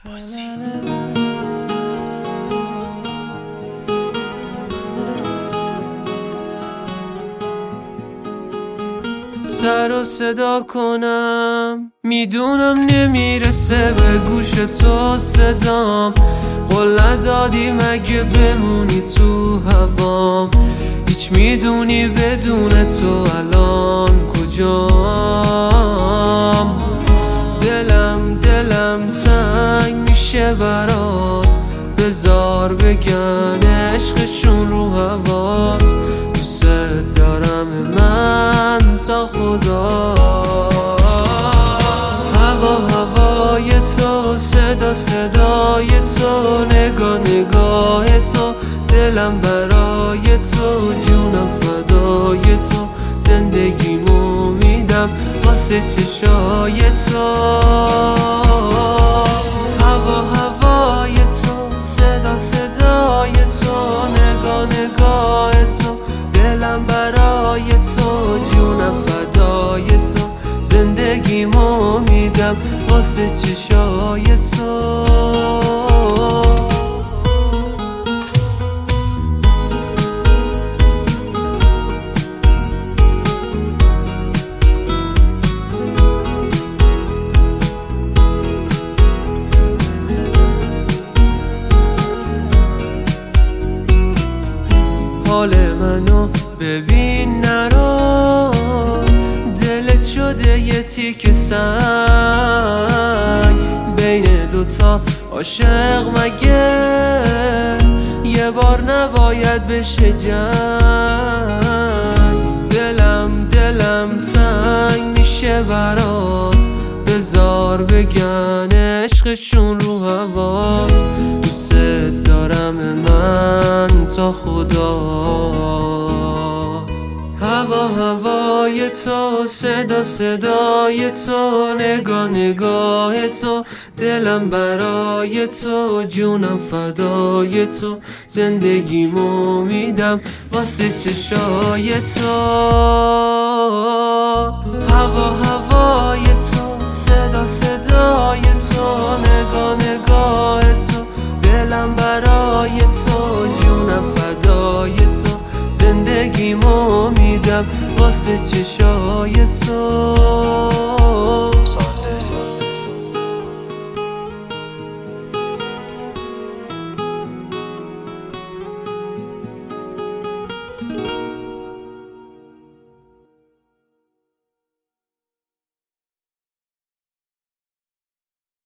سر و صدا کنم میدونم نمیرسه به گوش تو صدام، قول ندادی مگه بمونی تو هوام، هیچ میدونی بدون تو الان کجام. دلم تنگ میشه برات، بذار بگن عشقشون رو هوات، دوست دارم من تا خدا. هوای تو، صدای تو، نگاه تو، دلم برای تو، جونم فدای تو، زندگیمو میدم واسه چشای تو. هوای تو، صدای تو، نگاه تو، دلم برای تو، جونم فدای تو، زندگیمو میدم واسه چشای تو. حال منو ببین نرو، دلت شده یه تیکه سنگ، بین دوتا عاشق مگه یه بار نباید بشه جنگ. دلم تنگ میشه برات، بذار بگن عشقشون رو هوات، دوست دارم من تا خدا. هوای تو، صدای تو، نگاه تو، دلم برای تو، جونم فدای تو، زندگیمو میدم واسه چشای تو. هوای تو، صدای تو، نگاه تو، دلم برای تو، جونم فدای تو، زندگیمو میدم واسه چشای تو.